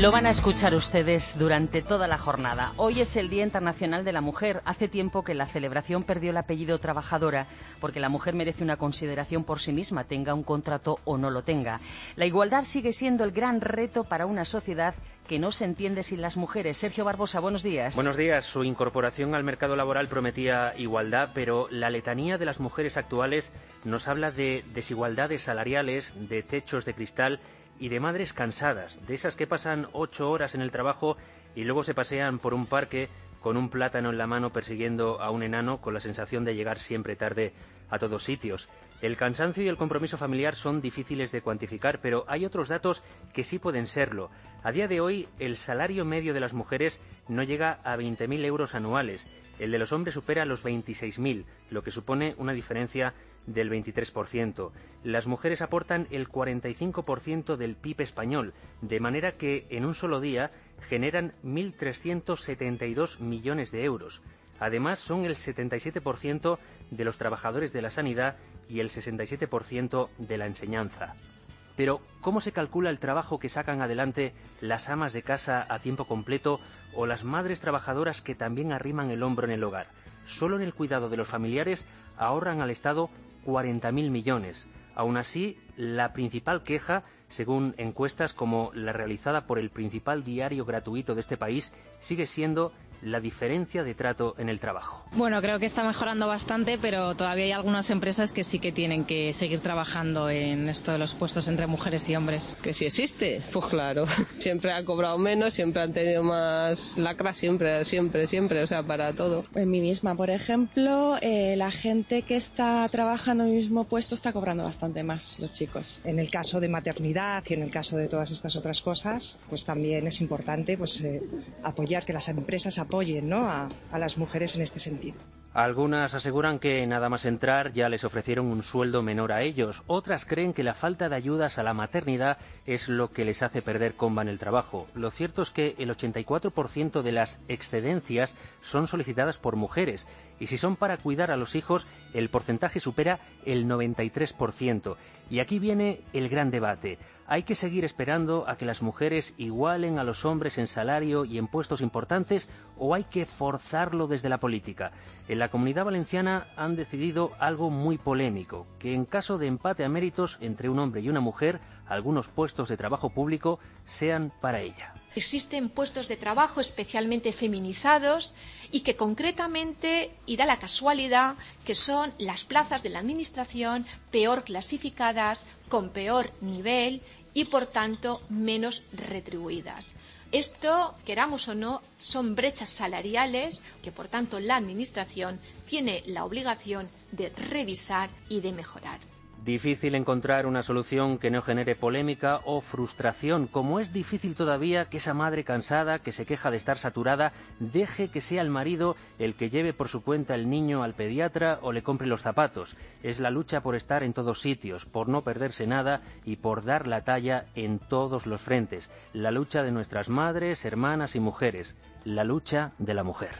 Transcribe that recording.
Lo van a escuchar ustedes durante toda la jornada. Hoy es el Día Internacional de la Mujer. Hace tiempo que la celebración perdió el apellido trabajadora porque la mujer merece una consideración por sí misma, tenga un contrato o no lo tenga. La igualdad sigue siendo el gran reto para una sociedad que no se entiende sin las mujeres. Sergio Barbosa, buenos días. Buenos días. Su incorporación al mercado laboral prometía igualdad, pero la letanía de las mujeres actuales nos habla de desigualdades salariales, de techos de cristal y de madres cansadas, de esas que pasan 8 horas en el trabajo y luego se pasean por un parque con un plátano en la mano persiguiendo a un enano con la sensación de llegar siempre tarde a todos sitios. El cansancio y el compromiso familiar son difíciles de cuantificar, pero hay otros datos que sí pueden serlo. A día de hoy, el salario medio de las mujeres no llega a 20.000 euros anuales. El de los hombres supera los 26.000, lo que supone una diferencia del 23%. Las mujeres aportan el 45% del PIB español, de manera que en un solo día generan 1.372 millones de euros. Además, son el 77% de los trabajadores de la sanidad y el 67% de la enseñanza. Pero, ¿cómo se calcula el trabajo que sacan adelante las amas de casa a tiempo completo o las madres trabajadoras que también arriman el hombro en el hogar? Solo en el cuidado de los familiares ahorran al Estado 40.000 millones. Aún así, la principal queja, según encuestas como la realizada por el principal diario gratuito de este país, sigue siendo la diferencia de trato en el trabajo. Bueno, creo que está mejorando bastante, pero todavía hay algunas empresas que sí que tienen que seguir trabajando en esto de los puestos entre mujeres y hombres. Que sí existe, pues claro. Siempre han cobrado menos, siempre han tenido más lacras, siempre, o sea, para todo. En mí misma, por ejemplo, la gente que está trabajando en el mismo puesto está cobrando bastante más, los chicos. En el caso de maternidad y en el caso de todas estas otras cosas, pues también es importante apoyar, que las empresas apoyen, ¿no?, a las mujeres en este sentido. Algunas aseguran que nada más entrar ya les ofrecieron un sueldo menor a ellos. Otras creen que la falta de ayudas a la maternidad es lo que les hace perder comba en el trabajo. Lo cierto es que el 84% de las excedencias son solicitadas por mujeres y si son para cuidar a los hijos, el porcentaje supera el 93%. Y aquí viene el gran debate. ¿Hay que seguir esperando a que las mujeres igualen a los hombres en salario y en puestos importantes o hay que forzarlo desde la política? En la Comunidad Valenciana han decidido algo muy polémico, que en caso de empate a méritos entre un hombre y una mujer, algunos puestos de trabajo público sean para ella. Existen puestos de trabajo especialmente feminizados y que concretamente, y da la casualidad, que son las plazas de la Administración peor clasificadas, con peor nivel y, por tanto, menos retribuidas. Esto, queramos o no, son brechas salariales que, por tanto, la Administración tiene la obligación de revisar y de mejorar. Difícil encontrar una solución que no genere polémica o frustración, como es difícil todavía que esa madre cansada, que se queja de estar saturada, deje que sea el marido el que lleve por su cuenta el niño al pediatra o le compre los zapatos. Es la lucha por estar en todos sitios, por no perderse nada y por dar la talla en todos los frentes. La lucha de nuestras madres, hermanas y mujeres. La lucha de la mujer.